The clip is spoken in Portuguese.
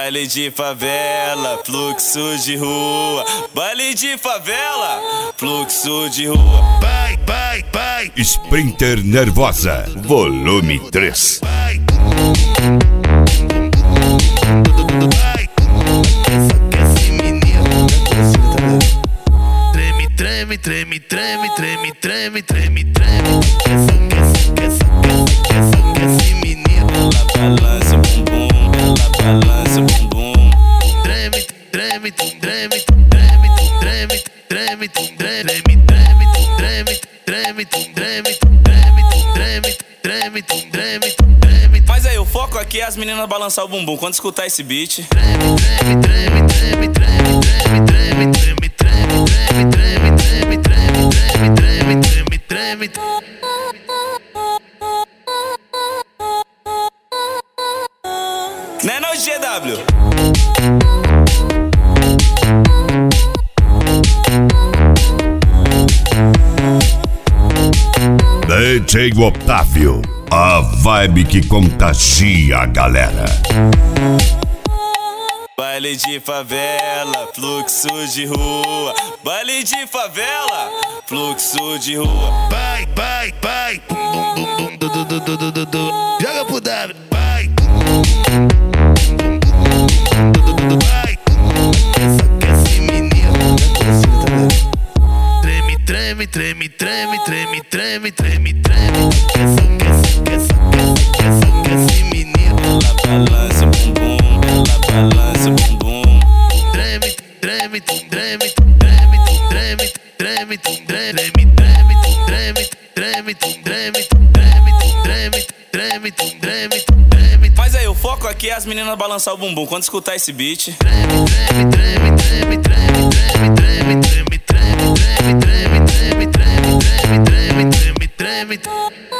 Baile de favela, fluxo de rua. Baile de favela, fluxo de rua. Vai, vai, vai. Sprinter Nervosa, volume 3. Vai. Treme, treme, treme, treme, treme, treme, treme. Esse menino. Ela balança o bumbum, ela balança o bumbum. Treme, treme, treme, treme, treme, treme, treme, treme, treme, treme, treme, treme, treme. Mas aí, o foco aqui é as meninas balançar o bumbum quando escutar esse beat. Treme, treme, treme, treme, treme, treme, treme, treme, treme, treme, treme, treme, treme, treme, treme. Né não, GW? DJ Otávio, a vibe que contagia a galera. Baile de favela, fluxo de rua. Baile de favela, fluxo de rua. Vai, vai, vai. Bum, bum, bum, bum, joga pro W. Vai. Vai. Esse menino. Treme, treme, treme, treme, treme, treme, treme, treme. Esse menino. Ela balança o bumbum, ela balança o bumbum. Treme, treme, treme, treme, treme, treme, treme, treme, treme, treme, treme, treme, treme. Mas aí, o foco aqui é as meninas balançar o bumbum quando escutar esse beat. Treme, treme, treme, treme, treme, treme, treme, treme, treme, treme, treme, treme, treme, treme, treme, treme, treme.